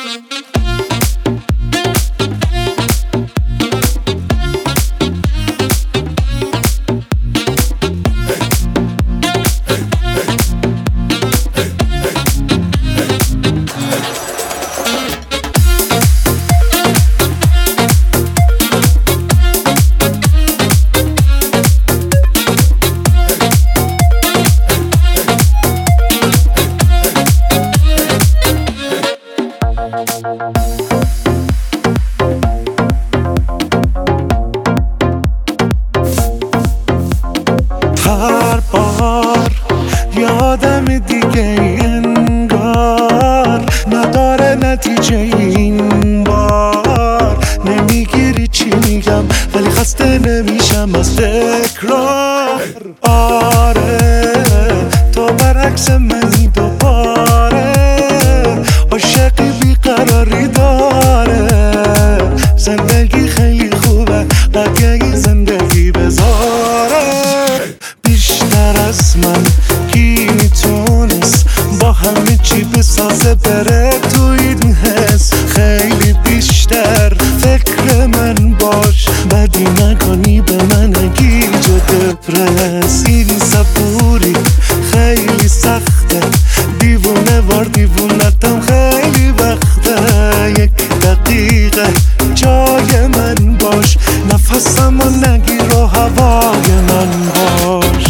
هر بار یادم دیگه انگار نداره نتیجه این بار. نمیگیری چی میگم ولی خسته نمیشم از تکرار. آره تو برعکس منی دوباره، عاشقی بیقراری داره. زندگی خیلی خوبه قدیه زندگی بذاره. بیشتر از من کی میتونست با همه چی بسازه بره تو این حس. خیلی بیشتر فکر من باش، بدی نکنی به من نگی جو دپرس. این صبوری خیلی سخته، دیوونه وار دیوونتم خیلی وقته. یک دقیقه جای من باش، نفسم و نگیر و هوای من باش.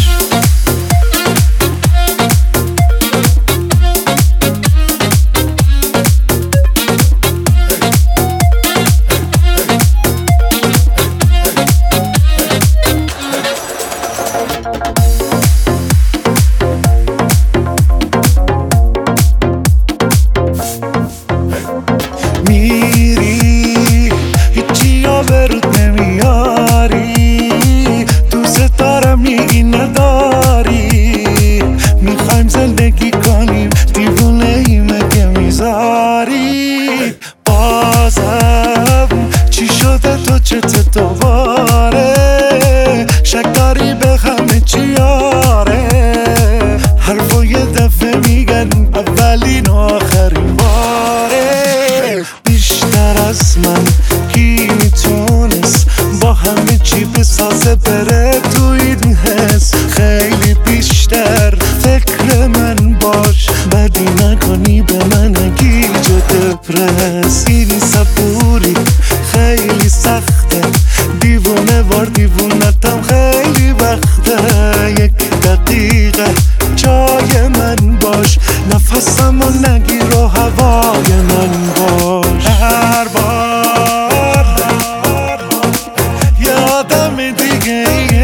میری هیچی ها به رود نمیاری، دوست دارم میگی نداری. میخوایم زندگی کنیم دیوونه ای مگه میذاری؟ بازم چی شده تو چته دوباره؟ شک داری به همه چی آره؟ حرفو یه دفعه میگن اولین و آخرین باره. بیشتر از من کی میتونست با همه چی بسازه بره تو این حس. خیلی بیشتر فکر من باش، بدی نکنی به من نگی جو دپرس. این صبوری خیلی سخته، دیوونه وار دیوونتم خیلی وقته. یک دقیقه جای من باش، نفسم و نگیر و هوای من باش. هر بار یادم دیگه